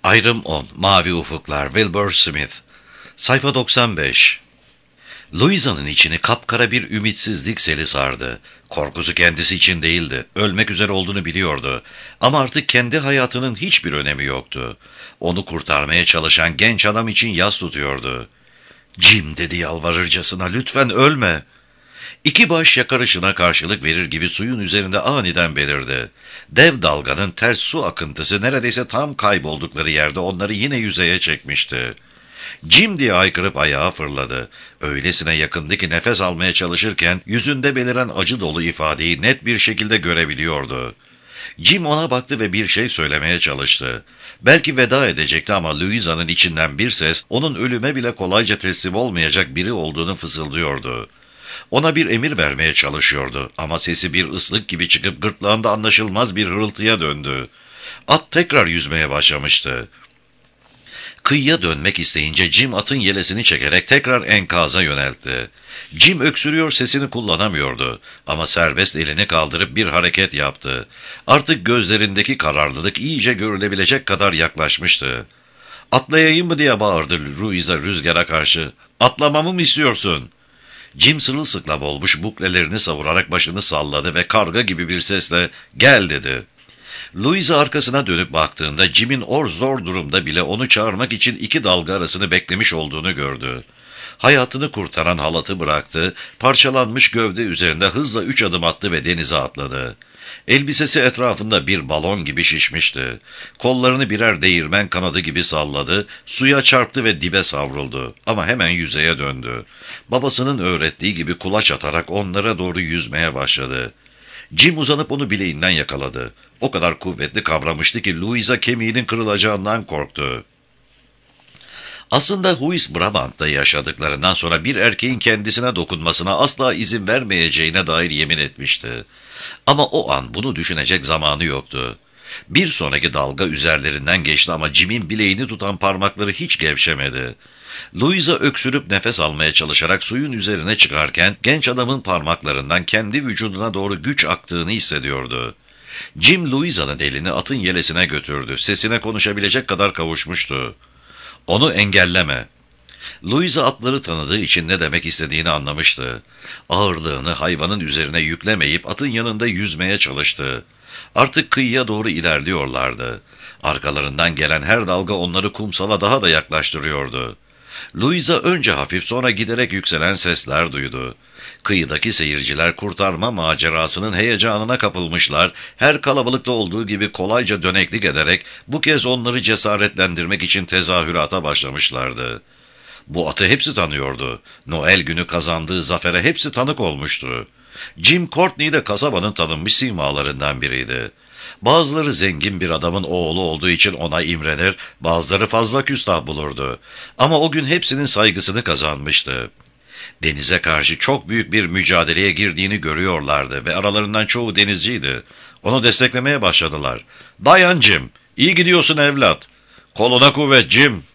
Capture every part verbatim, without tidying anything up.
Ayrım on. Mavi Ufuklar. Wilbur Smith. Sayfa doksan beş. Louisa'nın içini kapkara bir ümitsizlik seli sardı. Korkusu kendisi için değildi. Ölmek üzere olduğunu biliyordu. Ama artık kendi hayatının hiçbir önemi yoktu. Onu kurtarmaya çalışan genç adam için yas tutuyordu. "Jim," dedi yalvarırcasına, "lütfen ölme." İki baş yakarışına karşılık verir gibi suyun üzerinde aniden belirdi. Dev dalganın ters su akıntısı neredeyse tam kayboldukları yerde onları yine yüzeye çekmişti. "Jim!" diye haykırıp ayağa fırladı. Öylesine yakındı ki nefes almaya çalışırken yüzünde beliren acı dolu ifadeyi net bir şekilde görebiliyordu. Jim ona baktı ve bir şey söylemeye çalıştı. Belki veda edecekti ama Louisa'nın içinden bir ses onun ölüme bile kolayca teslim olmayacak biri olduğunu fısıldıyordu. Ona bir emir vermeye çalışıyordu ama sesi bir ıslık gibi çıkıp gırtlağında anlaşılmaz bir hırıltıya döndü. At tekrar yüzmeye başlamıştı. Kıyıya dönmek isteyince Jim atın yelesini çekerek tekrar enkaza yöneltti. Jim öksürüyor, sesini kullanamıyordu ama serbest elini kaldırıp bir hareket yaptı. Artık gözlerindeki kararlılık iyice görülebilecek kadar yaklaşmıştı. "Atlayayım mı?" diye bağırdı Louisa rüzgara karşı. "Atlamamı mı istiyorsun?" Jim sırılsıklam olmuş, buklelerini savurarak başını salladı ve karga gibi bir sesle "Gel," dedi. Louisa arkasına dönüp baktığında Jim'in or zor durumda bile onu çağırmak için iki dalga arasını beklemiş olduğunu gördü. Hayatını kurtaran halatı bıraktı, parçalanmış gövde üzerinde hızla üç adım attı ve denize atladı. Elbisesi etrafında bir balon gibi şişmişti. Kollarını birer değirmen kanadı gibi salladı, suya çarptı ve dibe savruldu. Ama hemen yüzeye döndü. Babasının öğrettiği gibi kulaç atarak onlara doğru yüzmeye başladı. Jim uzanıp onu bileğinden yakaladı. O kadar kuvvetli kavramıştı ki Louisa kemiğinin kırılacağından korktu. Aslında Huis Brabant'ta yaşadıklarından sonra bir erkeğin kendisine dokunmasına asla izin vermeyeceğine dair yemin etmişti. Ama o an bunu düşünecek zamanı yoktu. Bir sonraki dalga üzerlerinden geçti ama Jim'in bileğini tutan parmakları hiç gevşemedi. Louisa öksürüp nefes almaya çalışarak suyun üzerine çıkarken genç adamın parmaklarından kendi vücuduna doğru güç aktığını hissediyordu. Jim Louisa'nın elini atın yelesine götürdü. Sesine konuşabilecek kadar kavuşmuştu. "Onu engelleme." Louisa atları tanıdığı için ne demek istediğini anlamıştı. Ağırlığını hayvanın üzerine yüklemeyip atın yanında yüzmeye çalıştı. Artık kıyıya doğru ilerliyorlardı. Arkalarından gelen her dalga onları kumsala daha da yaklaştırıyordu. Louisa önce hafif sonra giderek yükselen sesler duydu. Kıyıdaki seyirciler kurtarma macerasının heyecanına kapılmışlar, her kalabalıkta olduğu gibi kolayca döneklik ederek bu kez onları cesaretlendirmek için tezahürata başlamışlardı. Bu atı hepsi tanıyordu. Noel günü kazandığı zafere hepsi tanık olmuştu. Jim Courtney de kasabanın tanınmış simalarından biriydi. Bazıları zengin bir adamın oğlu olduğu için ona imrenir, bazıları fazla küstah bulurdu. Ama o gün hepsinin saygısını kazanmıştı. Denize karşı çok büyük bir mücadeleye girdiğini görüyorlardı ve aralarından çoğu denizciydi. Onu desteklemeye başladılar. "Dayan Jim, iyi gidiyorsun evlat. Koluna kuvvet Jim."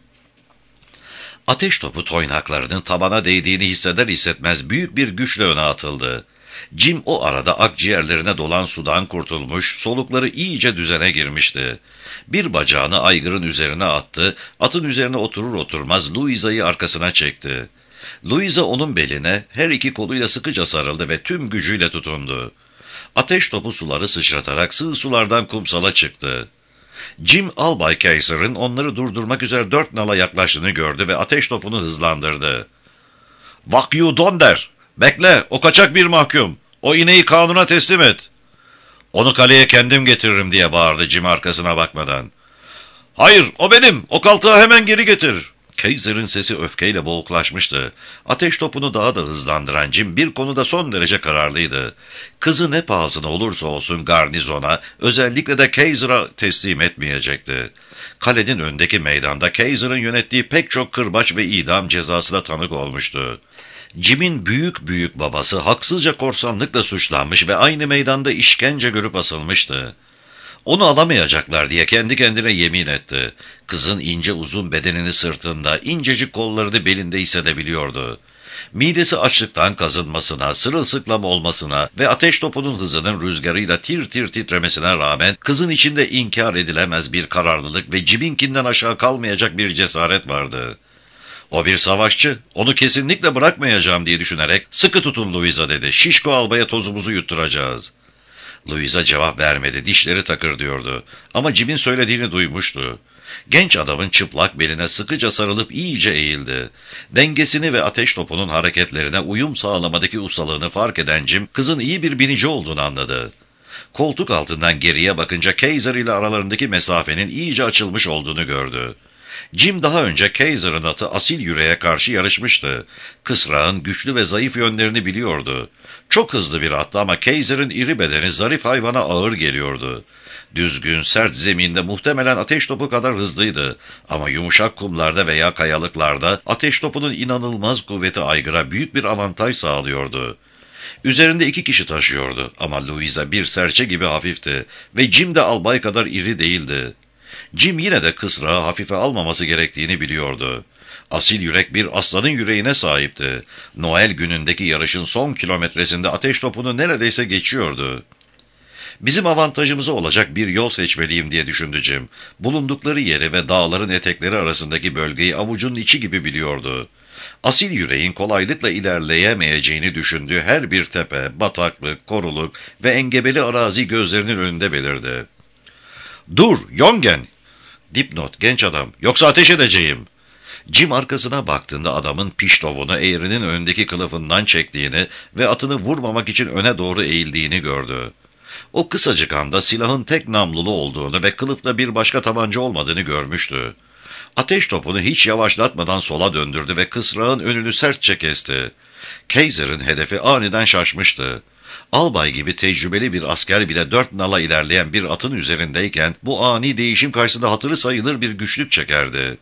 Ateş topu toynaklarının tabana değdiğini hisseder hissetmez büyük bir güçle öne atıldı. Jim o arada akciğerlerine dolan sudan kurtulmuş, solukları iyice düzene girmişti. Bir bacağını aygırın üzerine attı, atın üzerine oturur oturmaz Louisa'yı arkasına çekti. Louisa onun beline her iki koluyla sıkıca sarıldı ve tüm gücüyle tutundu. Ateş topu suları sıçratarak sığ sulardan kumsala çıktı. Jim, Albay Kaiser'ın onları durdurmak üzere dört nala yaklaştığını gördü ve ateş topunu hızlandırdı. "Bak you donder! Bekle, o kaçak bir mahkum! O ineği kanuna teslim et!" "Onu kaleye kendim getiririm," diye bağırdı Jim arkasına bakmadan. "Hayır, o benim! O kaltağı hemen geri getir!" Kaiser'ın sesi öfkeyle boğuklaşmıştı. Ateş topunu daha da hızlandıran Jim bir konuda son derece kararlıydı. Kızı ne pahasına olursa olsun garnizona, özellikle de Kaiser'a teslim etmeyecekti. Kalenin öndeki meydanda Kaiser'ın yönettiği pek çok kırbaç ve idam cezasına tanık olmuştu. Jim'in büyük büyük babası haksızca korsanlıkla suçlanmış ve aynı meydanda işkence görüp asılmıştı. Onu alamayacaklar diye kendi kendine yemin etti. Kızın ince uzun bedenini sırtında, incecik kollarını belinde hissedebiliyordu. Midesi açlıktan kazınmasına, sırılsıklam olmasına ve ateş topunun hızının rüzgarıyla tir tir titremesine rağmen kızın içinde inkar edilemez bir kararlılık ve Jim'inkinden aşağı kalmayacak bir cesaret vardı. O bir savaşçı, onu kesinlikle bırakmayacağım diye düşünerek sıkı tutun Louisa dedi. Şişko albaya tozumuzu yutturacağız. Louisa cevap vermedi, dişleri takırdıyordu. Ama Jim'in söylediğini duymuştu. Genç adamın çıplak beline sıkıca sarılıp iyice eğildi. Dengesini ve ateş topunun hareketlerine uyum sağlamadaki ustalığını fark eden Jim, kızın iyi bir binici olduğunu anladı. Koltuk altından geriye bakınca Kaiser ile aralarındaki mesafenin iyice açılmış olduğunu gördü. Jim daha önce Kaiser'ın atı Asil Yüreğe karşı yarışmıştı. Kısrağın güçlü ve zayıf yönlerini biliyordu. Çok hızlı bir attı ama Kaiser'ın iri bedeni zarif hayvana ağır geliyordu. Düzgün, sert zeminde muhtemelen ateş topu kadar hızlıydı. Ama yumuşak kumlarda veya kayalıklarda ateş topunun inanılmaz kuvveti aygıra büyük bir avantaj sağlıyordu. Üzerinde iki kişi taşıyordu ama Louisa bir serçe gibi hafifti ve Jim de albay kadar iri değildi. Jim yine de kısrağı hafife almaması gerektiğini biliyordu. Asil Yürek bir aslanın yüreğine sahipti. Noel günündeki yarışın son kilometresinde ateş topunu neredeyse geçiyordu. Bizim avantajımıza olacak bir yol seçmeliyim diye düşündü Jim. Bulundukları yeri ve dağların etekleri arasındaki bölgeyi avucunun içi gibi biliyordu. Asil Yüreğin kolaylıkla ilerleyemeyeceğini düşündüğü her bir tepe, bataklık, koruluk ve engebeli arazi gözlerinin önünde belirdi. ''Dur, Yongen!'' Dipnot, genç adam, ''Yoksa ateş edeceğim.'' Jim arkasına baktığında adamın piştovunu eğrinin önündeki kılıfından çektiğini ve atını vurmamak için öne doğru eğildiğini gördü. O kısacık anda silahın tek namlulu olduğunu ve kılıfta bir başka tabanca olmadığını görmüştü. Ateş topunu hiç yavaşlatmadan sola döndürdü ve kısrağın önünü sertçe kesti. Kaiser'ın hedefi aniden şaşmıştı. Albay gibi tecrübeli bir asker bile dört nala ilerleyen bir atın üzerindeyken bu ani değişim karşısında hatırı sayılır bir güçlük çekerdi.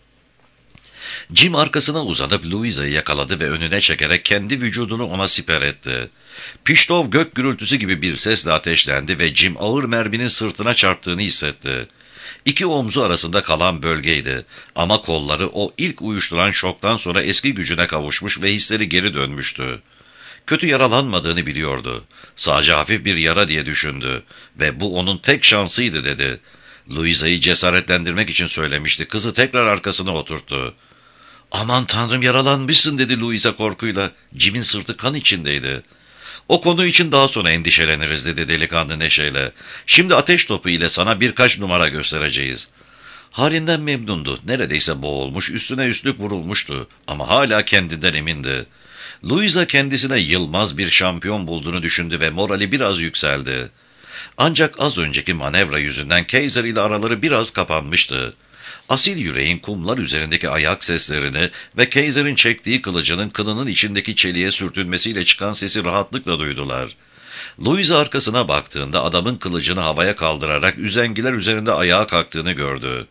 Jim arkasına uzanıp Louisa'yı yakaladı ve önüne çekerek kendi vücudunu ona siper etti. Piştov gök gürültüsü gibi bir sesle ateşlendi ve Jim ağır merminin sırtına çarptığını hissetti. İki omzu arasında kalan bölgeydi ama kolları o ilk uyuşturan şoktan sonra eski gücüne kavuşmuş ve hisleri geri dönmüştü. Kötü yaralanmadığını biliyordu. Sadece hafif bir yara diye düşündü ve bu onun tek şansıydı dedi. Louisa'yı cesaretlendirmek için söylemişti. Kızı tekrar arkasına oturttu. ''Aman tanrım, yaralanmışsın.'' dedi Louisa korkuyla. Jim'in sırtı kan içindeydi. ''O konu için daha sonra endişeleniriz.'' dedi delikanlı neşeyle. ''Şimdi ateş topu ile sana birkaç numara göstereceğiz.'' Halinden memnundu. Neredeyse boğulmuş, üstüne üstlük vurulmuştu ama hala kendinden emindi. Louisa kendisine yılmaz bir şampiyon bulduğunu düşündü ve morali biraz yükseldi. Ancak az önceki manevra yüzünden Kaiser ile araları biraz kapanmıştı. Asil Yüreğin kumlar üzerindeki ayak seslerini ve Kaiser'in çektiği kılıcının kınının içindeki çeliğe sürtünmesiyle çıkan sesi rahatlıkla duydular. Louisa arkasına baktığında adamın kılıcını havaya kaldırarak üzengiler üzerinde ayağa kalktığını gördü.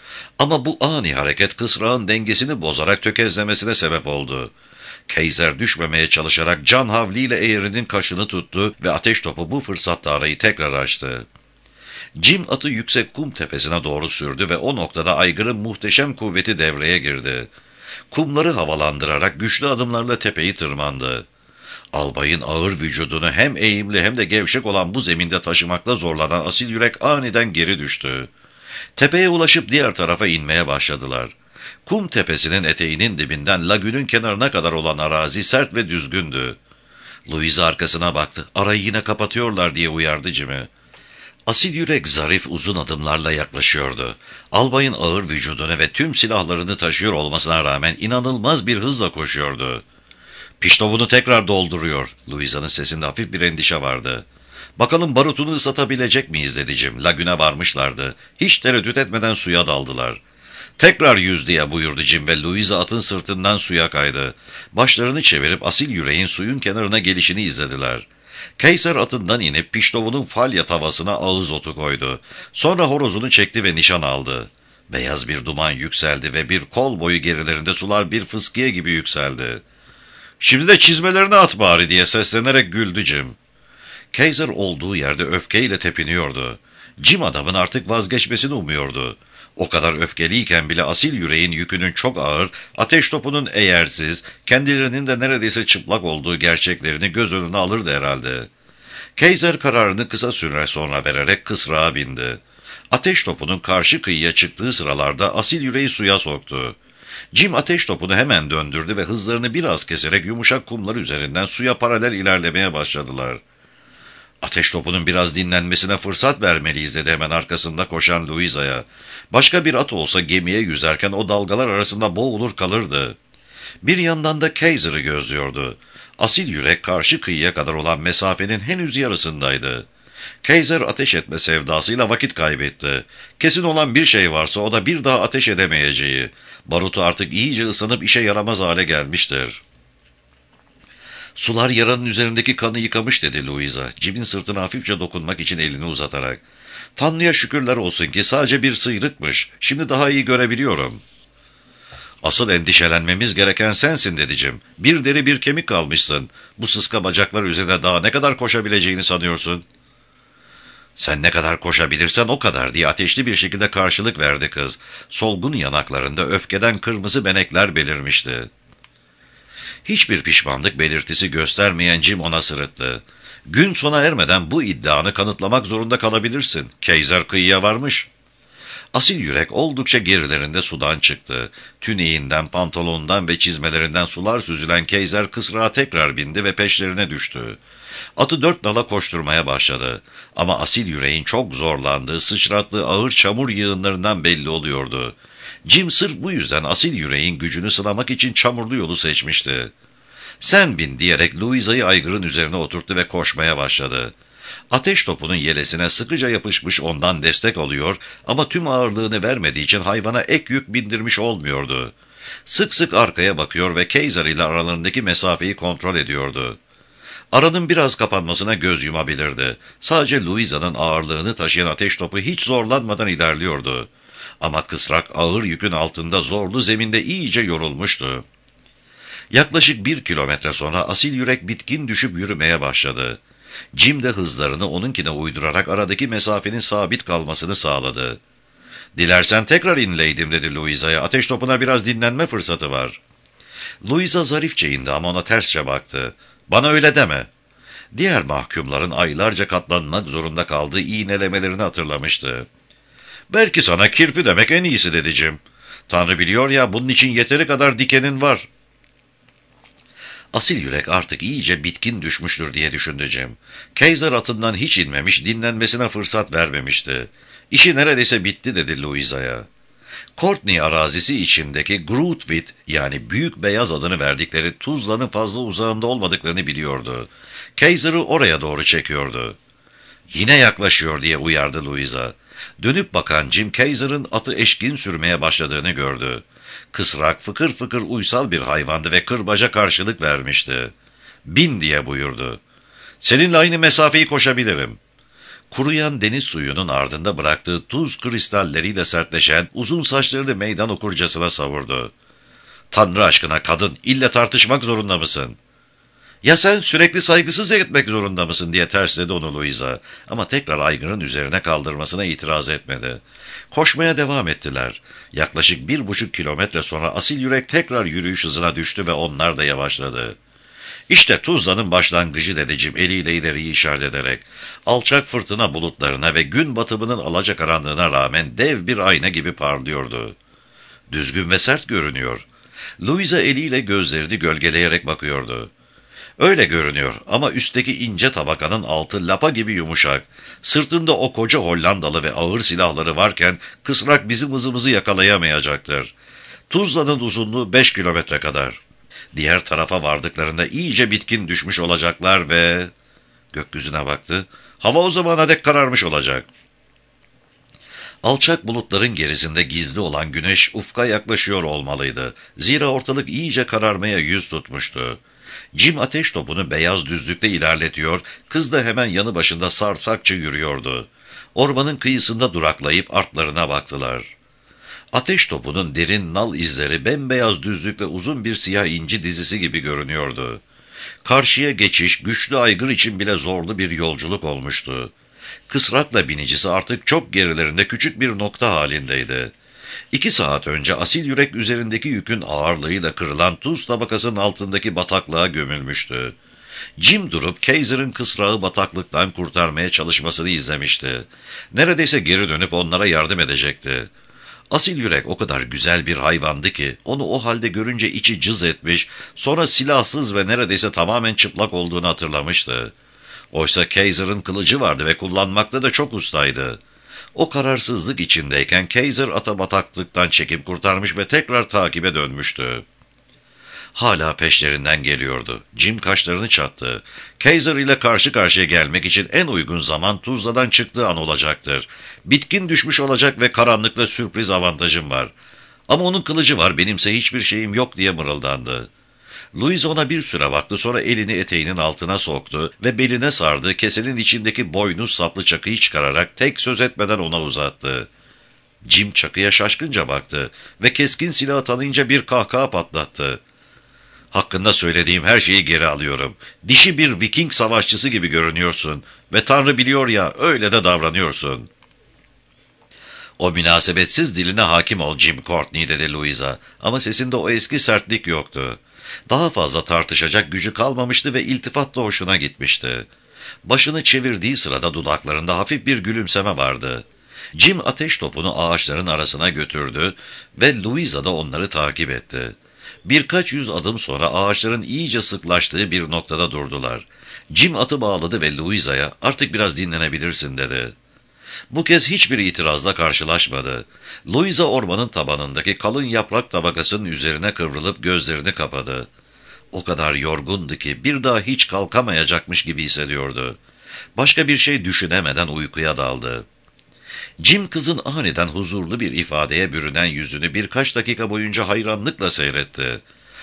Ama bu ani hareket kısrağın dengesini bozarak tökezlemesine sebep oldu. Kaiser düşmemeye çalışarak can havliyle eğrinin kaşını tuttu ve ateş topu bu fırsatta arayı tekrar açtı. Jim atı yüksek kum tepesine doğru sürdü ve o noktada aygırın muhteşem kuvveti devreye girdi. Kumları havalandırarak güçlü adımlarla tepeyi tırmandı. Albayın ağır vücudunu hem eğimli hem de gevşek olan bu zeminde taşımakla zorlanan Asil Yürek aniden geri düştü. Tepeye ulaşıp diğer tarafa inmeye başladılar. Kum tepesinin eteğinin dibinden lagünün kenarına kadar olan arazi sert ve düzgündü. Louisa arkasına baktı. ''Arayı yine kapatıyorlar.'' diye uyardı Jim'i. Asil Yürek zarif uzun adımlarla yaklaşıyordu. Albayın ağır vücudunu ve tüm silahlarını taşıyor olmasına rağmen inanılmaz bir hızla koşuyordu. ''Piştovunu tekrar dolduruyor.'' Louisa'nın sesinde hafif bir endişe vardı. ''Bakalım barutunu ısıtabilecek miyiz?'' dedi Jim. Lagüne varmışlardı. Hiç tereddüt etmeden suya daldılar. ''Tekrar yüz.'' diye buyurdu Jim ve Louisa atın sırtından suya kaydı. Başlarını çevirip Asil Yüreğin suyun kenarına gelişini izlediler. Kaiser atından inip piştovunun falya tavasına ağız otu koydu. Sonra horozunu çekti ve nişan aldı. Beyaz bir duman yükseldi ve bir kol boyu gerilerinde sular bir fıskiye gibi yükseldi. ''Şimdi de çizmelerini at bari.'' diye seslenerek güldü Jim. Kaiser olduğu yerde öfkeyle tepiniyordu. Jim adamın artık vazgeçmesini umuyordu. O kadar öfkeliyken bile asil yüreğin yükünün çok ağır, ateş topunun eğersiz, kendilerinin de neredeyse çıplak olduğu gerçeklerini göz önüne alırdı herhalde. Kaiser kararını kısa süre sonra vererek kısrağa bindi. Ateş topunun karşı kıyıya çıktığı sıralarda asil yüreği suya soktu. Jim ateş topunu hemen döndürdü ve hızlarını biraz keserek yumuşak kumlar üzerinden suya paralel ilerlemeye başladılar. Ateş topunun biraz dinlenmesine fırsat vermeliyiz dedi hemen arkasında koşan Louisa'ya. Başka bir at olsa gemiye yüzerken o dalgalar arasında boğulur kalırdı. Bir yandan da Kaiser'ı gözlüyordu. Asil yürek karşı kıyıya kadar olan mesafenin henüz yarısındaydı. Kaiser ateş etme sevdasıyla vakit kaybetti. Kesin olan bir şey varsa o da bir daha ateş edemeyeceği. Barutu artık iyice ısınıp işe yaramaz hale gelmiştir. Sular yaranın üzerindeki kanı yıkamış dedi Louisa, Jim'in sırtına hafifçe dokunmak için elini uzatarak. Tanrı'ya şükürler olsun ki sadece bir sıyrıkmış. Şimdi daha iyi görebiliyorum. Asıl endişelenmemiz gereken sensin dedi Jim. Bir deri bir kemik kalmışsın. Bu sıska bacaklar üzerine daha ne kadar koşabileceğini sanıyorsun? Sen ne kadar koşabilirsen o kadar diye ateşli bir şekilde karşılık verdi kız. Solgun yanaklarında öfkeden kırmızı benekler belirmişti. Hiçbir pişmanlık belirtisi göstermeyen Jim ona sırıttı. Gün sona ermeden bu iddianı kanıtlamak zorunda kalabilirsin. Kaiser kıyıya varmış. Asil yürek oldukça gerilerinde sudan çıktı. Tüneyinden, pantolonundan ve çizmelerinden sular süzülen Kaiser kısrağa tekrar bindi ve peşlerine düştü. Atı dört nala koşturmaya başladı. Ama asil yüreğin çok zorlandığı, sıçrattığı ağır çamur yığınlarından belli oluyordu. Jim sırf bu yüzden asil yüreğin gücünü sınamak için çamurlu yolu seçmişti. Sen bin diyerek Louisa'yı aygırın üzerine oturttu ve koşmaya başladı. Ateş topunun yelesine sıkıca yapışmış ondan destek alıyor ama tüm ağırlığını vermediği için hayvana ek yük bindirmiş olmuyordu. Sık sık arkaya bakıyor ve Kaiser ile aralarındaki mesafeyi kontrol ediyordu. Aranın biraz kapanmasına göz yumabilirdi. Sadece Louisa'nın ağırlığını taşıyan ateş topu hiç zorlanmadan ilerliyordu. Ama kısrak ağır yükün altında zorlu zeminde iyice yorulmuştu. Yaklaşık bir kilometre sonra asil yürek bitkin düşüp yürümeye başladı. Jim de hızlarını onunkine uydurarak aradaki mesafenin sabit kalmasını sağladı. ''Dilersen tekrar inleydim'' dedi Louisa'ya. ''Ateş topuna biraz dinlenme fırsatı var.'' Louisa zarifçe indi ama ona tersçe baktı. ''Bana öyle deme.'' Diğer mahkumların aylarca katlanmak zorunda kaldığı iğnelemelerini hatırlamıştı. ''Belki sana kirpi demek en iyisi'' dedi Jim. ''Tanrı biliyor ya, bunun için yeteri kadar dikenin var.'' Asil yürek artık iyice bitkin düşmüştür diye düşündü Jim. Kaiser atından hiç inmemiş, dinlenmesine fırsat vermemişti. ''İşi neredeyse bitti'' dedi Louisa'ya. Courtney arazisi içindeki Grootwit yani Büyük Beyaz adını verdikleri Tuzla'nın fazla uzağında olmadıklarını biliyordu. Kaiser'ı oraya doğru çekiyordu. ''Yine yaklaşıyor'' diye uyardı Louisa. Dönüp bakan Jim, Kaiser'ın atı eşkin sürmeye başladığını gördü. Kısrak, fıkır fıkır uysal bir hayvandı ve kırbaca karşılık vermişti. ''Bin'' diye buyurdu. ''Seninle aynı mesafeyi koşabilirim.'' Kuruyan deniz suyunun ardında bıraktığı tuz kristalleriyle sertleşen uzun saçlarını meydan okurcasına savurdu. ''Tanrı aşkına kadın, ille tartışmak zorunda mısın?'' ''Ya sen sürekli saygısız etmek zorunda mısın?'' diye tersledi onu Louisa. Ama tekrar aygırın üzerine kaldırmasına itiraz etmedi. Koşmaya devam ettiler. Yaklaşık bir buçuk kilometre sonra asil yürek tekrar yürüyüş hızına düştü ve onlar da yavaşladı. ''İşte Tuzla'nın başlangıcı'' dedi Jim eliyle ileriyi işaret ederek. Alçak fırtına bulutlarına ve gün batımının alacakaranlığına rağmen dev bir ayna gibi parlıyordu. Düzgün ve sert görünüyor. Louisa eliyle gözlerini gölgeleyerek bakıyordu. ''Öyle görünüyor ama üstteki ince tabakanın altı lapa gibi yumuşak. Sırtında o koca Hollandalı ve ağır silahları varken kısrak bizim hızımızı yakalayamayacaktır. Tuzla'nın uzunluğu beş kilometre kadar. Diğer tarafa vardıklarında iyice bitkin düşmüş olacaklar ve...'' Gökyüzüne baktı. ''Hava o zamana dek kararmış olacak.'' Alçak bulutların gerisinde gizli olan güneş ufka yaklaşıyor olmalıydı. Zira ortalık iyice kararmaya yüz tutmuştu. Jim ateş topunu beyaz düzlükte ilerletiyor, kız da hemen yanı başında sarsakça yürüyordu. Ormanın kıyısında duraklayıp artlarına baktılar. Ateş topunun derin nal izleri bembeyaz düzlükte uzun bir siyah inci dizisi gibi görünüyordu. Karşıya geçiş güçlü aygır için bile zorlu bir yolculuk olmuştu. Kısrakla binicisi artık çok gerilerinde küçük bir nokta halindeydi. İki saat önce asil yürek üzerindeki yükün ağırlığıyla kırılan tuz tabakasının altındaki bataklığa gömülmüştü. Jim durup Kaiser'ın kısrağı bataklıktan kurtarmaya çalışmasını izlemişti. Neredeyse geri dönüp onlara yardım edecekti. Asil yürek o kadar güzel bir hayvandı ki onu o halde görünce içi cız etmiş, sonra silahsız ve neredeyse tamamen çıplak olduğunu hatırlamıştı. Oysa Kaiser'ın kılıcı vardı ve kullanmakta da çok ustaydı. O kararsızlık içindeyken Kaiser ata bataklıktan çekip kurtarmış ve tekrar takibe dönmüştü. Hala peşlerinden geliyordu. Jim kaşlarını çattı. Kaiser ile karşı karşıya gelmek için en uygun zaman Tuzla'dan çıktığı an olacaktır. Bitkin düşmüş olacak ve karanlıkla sürpriz avantajım var. Ama onun kılıcı var, benimse hiçbir şeyim yok diye mırıldandı. Louise ona bir süre baktı, sonra elini eteğinin altına soktu ve beline sardığı kesenin içindeki boynuz saplı çakıyı çıkararak tek söz etmeden ona uzattı. Jim çakıya şaşkınca baktı ve keskin silahı tanıyınca bir kahkaha patlattı. Hakkında söylediğim her şeyi geri alıyorum. Dişi bir Viking savaşçısı gibi görünüyorsun ve Tanrı biliyor ya, öyle de davranıyorsun. O münasebetsiz diline hakim ol Jim Courtney, dedi Louisa, ama sesinde o eski sertlik yoktu. Daha fazla tartışacak gücü kalmamıştı ve iltifatla hoşuna gitmişti. Başını çevirdiği sırada dudaklarında hafif bir gülümseme vardı. Jim ateş topunu ağaçların arasına götürdü ve Louisa da onları takip etti. Birkaç yüz adım sonra ağaçların iyice sıklaştığı bir noktada durdular. Jim atı bağladı ve Louisa'ya "Artık biraz dinlenebilirsin," dedi. Bu kez hiçbir itirazla karşılaşmadı. Louisa ormanın tabanındaki kalın yaprak tabakasının üzerine kıvrılıp gözlerini kapadı. O kadar yorgundu ki bir daha hiç kalkamayacakmış gibi hissediyordu. Başka bir şey düşünemeden uykuya daldı. Jim kızın aniden huzurlu bir ifadeye bürünen yüzünü birkaç dakika boyunca hayranlıkla seyretti.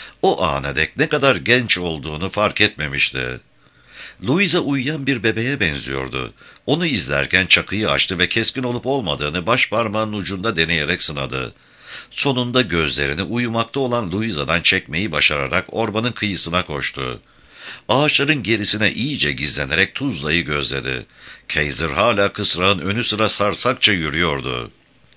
O ana dek ne kadar genç olduğunu fark etmemişti. Louisa uyuyan bir bebeğe benziyordu. Onu izlerken çakıyı açtı ve keskin olup olmadığını baş parmağının ucunda deneyerek sınadı. Sonunda gözlerini uyumakta olan Louisa'dan çekmeyi başararak ormanın kıyısına koştu. Ağaçların gerisine iyice gizlenerek Tuzla'yı gözledi. Kaiser hala kısrağın önü sıra sarsakça yürüyordu.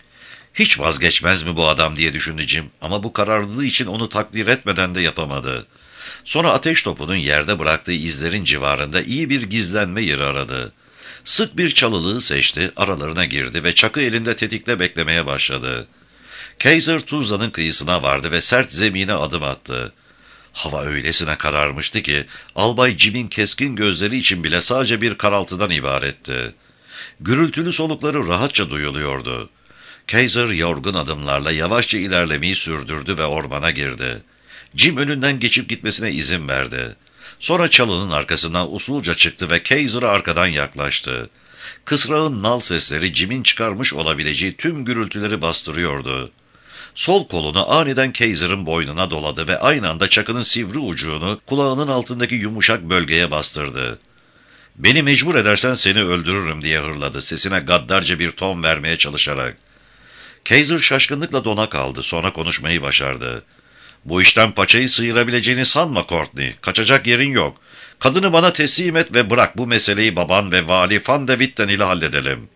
Hiç vazgeçmez mi bu adam diye düşündü Jim, ama bu kararlılığı için onu takdir etmeden de yapamadı. Sonra ateş topunun yerde bıraktığı izlerin civarında iyi bir gizlenme yeri aradı. Sık bir çalılığı seçti, aralarına girdi ve çakı elinde tetikle beklemeye başladı. Kaiser Tuzla'nın kıyısına vardı ve sert zemine adım attı. Hava öylesine kararmıştı ki Albay Jim'in keskin gözleri için bile sadece bir karaltıdan ibaretti. Gürültülü solukları rahatça duyuluyordu. Kaiser yorgun adımlarla yavaşça ilerlemeyi sürdürdü ve ormana girdi. Jim önünden geçip gitmesine izin verdi. Sonra çalının arkasından usulca çıktı ve Kaiser'a arkadan yaklaştı. Kısrağın nal sesleri Jim'in çıkarmış olabileceği tüm gürültüleri bastırıyordu. Sol kolunu aniden Kaiser'ın boynuna doladı ve aynı anda çakının sivri ucunu kulağının altındaki yumuşak bölgeye bastırdı. "Beni mecbur edersen seni öldürürüm," diye hırladı, sesine gaddarca bir ton vermeye çalışarak. Kaiser şaşkınlıkla dona kaldı, sonra konuşmayı başardı. "Bu işten paçayı sıyırabileceğini sanma Courtney, kaçacak yerin yok. Kadını bana teslim et ve bırak bu meseleyi baban ve vali Van de Witten ile halledelim."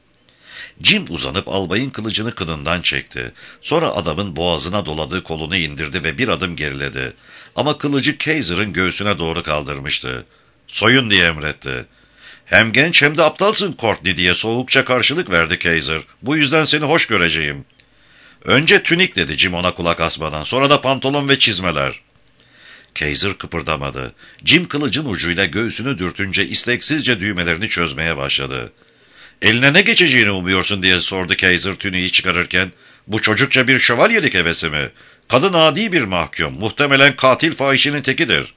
Jim uzanıp albayın kılıcını kınından çekti. Sonra adamın boğazına doladığı kolunu indirdi ve bir adım geriledi. Ama kılıcı Kaiser'ın göğsüne doğru kaldırmıştı. "Soyun," diye emretti. "Hem genç hem de aptalsın Courtney," diye soğukça karşılık verdi Kaiser. "Bu yüzden seni hoş göreceğim." "Önce tünik," dedi Jim ona kulak asmadan. "Sonra da pantolon ve çizmeler." Kaiser kıpırdamadı. Jim kılıcın ucuyla göğsünü dürtünce isteksizce düğmelerini çözmeye başladı. "Eline ne geçeceğini umuyorsun?" diye sordu Kaiser tüniği çıkarırken. "Bu çocukça bir şövalyelik hevesi mi? Kadın adi bir mahkum, muhtemelen katil fahişinin tekidir."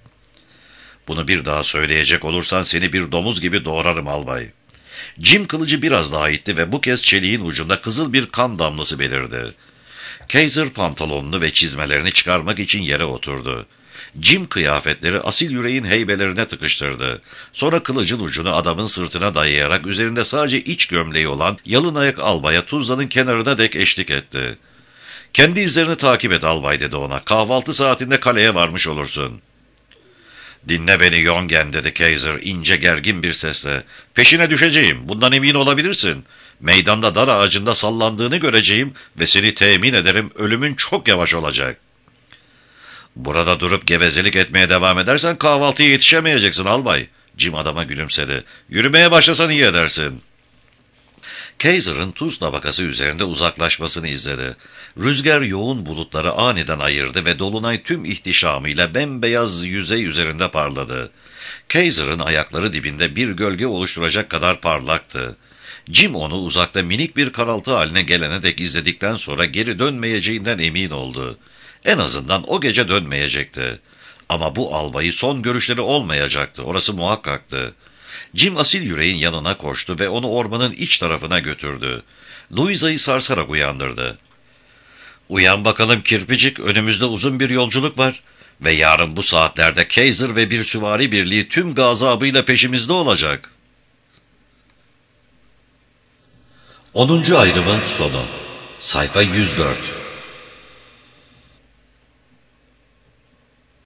"Bunu bir daha söyleyecek olursan seni bir domuz gibi doğrarım albay." Jim kılıcı biraz daha itti ve bu kez çeliğin ucunda kızıl bir kan damlası belirdi. Kaiser pantolonunu ve çizmelerini çıkarmak için yere oturdu. Jim kıyafetleri asil yüreğin heybelerine tıkıştırdı. Sonra kılıcın ucunu adamın sırtına dayayarak üzerinde sadece iç gömleği olan yalın ayak albaya Tuzla'nın kenarına dek eşlik etti. "Kendi izlerini takip et albay," dedi ona. "Kahvaltı saatinde kaleye varmış olursun." Dinle beni Yongen, dedi Kaiser ince gergin bir sesle. Peşine düşeceğim, bundan emin olabilirsin. Meydanda dar ağacında sallandığını göreceğim ve seni temin ederim ölümün çok yavaş olacak. Burada durup gevezelik etmeye devam edersen kahvaltıya yetişemeyeceksin albay. Jim adama gülümsedi. Yürümeye başlasan iyi edersin. Kaiser'ın tuz tabakası üzerinde uzaklaşmasını izledi. Rüzgar yoğun bulutları aniden ayırdı ve dolunay tüm ihtişamıyla bembeyaz yüzey üzerinde parladı. Kaiser'ın ayakları dibinde bir gölge oluşturacak kadar parlaktı. Jim onu uzakta minik bir karaltı haline gelene dek izledikten sonra geri dönmeyeceğinden emin oldu. En azından o gece dönmeyecekti. Ama bu albayı son görüşleri olmayacaktı, orası muhakkaktı. Jim asil yüreğin yanına koştu ve onu ormanın iç tarafına götürdü. Louisa'yı sarsarak uyandırdı. Uyan bakalım kirpicik, önümüzde uzun bir yolculuk var. Ve yarın bu saatlerde Kaiser ve bir süvari birliği tüm gazabıyla peşimizde olacak. onuncu ayrımın sonu. Sayfa yüz dört.